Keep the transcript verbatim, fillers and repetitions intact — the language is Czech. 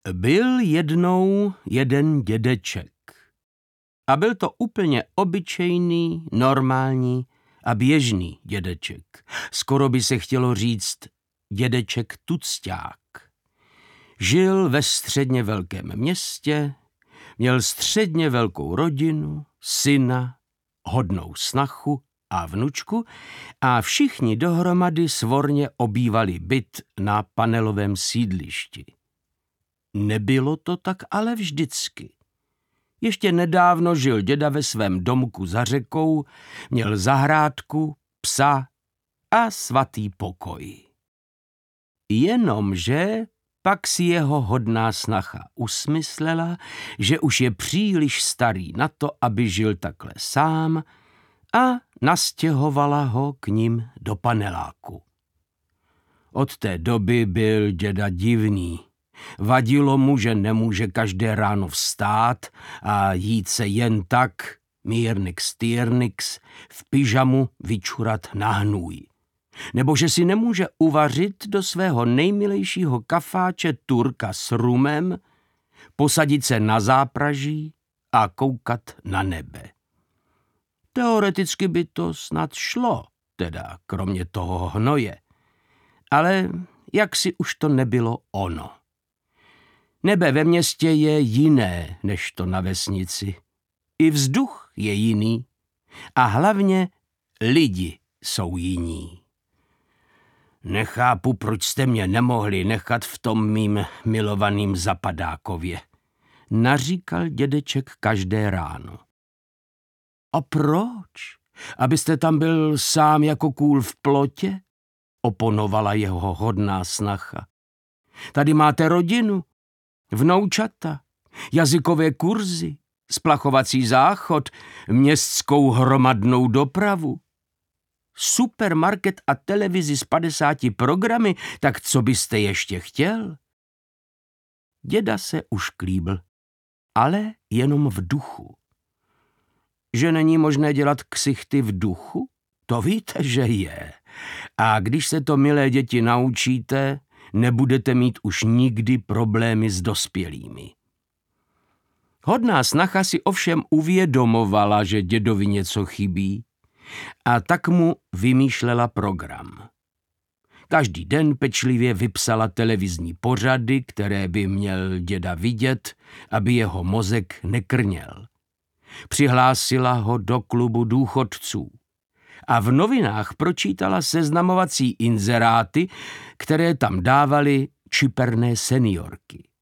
Byl jednou jeden dědeček. A byl to úplně obyčejný, normální a běžný dědeček. Skoro by se chtělo říct dědeček tucťák. Žil ve středně velkém městě, měl středně velkou rodinu, syna, hodnou snachu a vnučku a všichni dohromady svorně obývali byt na panelovém sídlišti. Nebylo to tak ale vždycky. Ještě nedávno žil děda ve svém domku za řekou, měl zahrádku, psa a svatý pokoj. Jenomže pak si jeho hodná snacha usmyslela, že už je příliš starý na to, aby žil takhle sám, a nastěhovala ho k ním do paneláku. Od té doby byl děda divný. Vadilo mu, že nemůže každé ráno vstát a jít se jen tak, mírnix týrnix, v pyžamu vyčurat na hnůj. Nebo že si nemůže uvařit do svého nejmilejšího kafáče turka s rumem, posadit se na zápraží a koukat na nebe. Teoreticky by to snad šlo, teda kromě toho hnoje. Ale jaksi už to nebylo ono. Nebe ve městě je jiné než to na vesnici. I vzduch je jiný. A hlavně lidi jsou jiní. Nechápu, proč jste mě nemohli nechat v tom mým milovaným Zapadákově, naříkal dědeček každé ráno. A proč? Abyste tam byl sám jako kůl v plotě? Oponovala jeho hodná snacha. Tady máte rodinu, vnoučata, jazykové kurzy, splachovací záchod, městskou hromadnou dopravu, supermarket a televizi s padesáti programy, tak co byste ještě chtěl? Děda se už klíbl, ale jenom v duchu. Že není možné dělat ksichty v duchu? To víte, že je. A když se to, milé děti, naučíte, nebudete mít už nikdy problémy s dospělými. Hodná snacha si ovšem uvědomovala, že dědovi něco chybí, a tak mu vymýšlela program. Každý den pečlivě vypsala televizní pořady, které by měl děda vidět, aby jeho mozek nekrněl. Přihlásila ho do klubu důchodců a v novinách pročítala seznamovací inzeráty, které tam dávaly čiperné seniorky.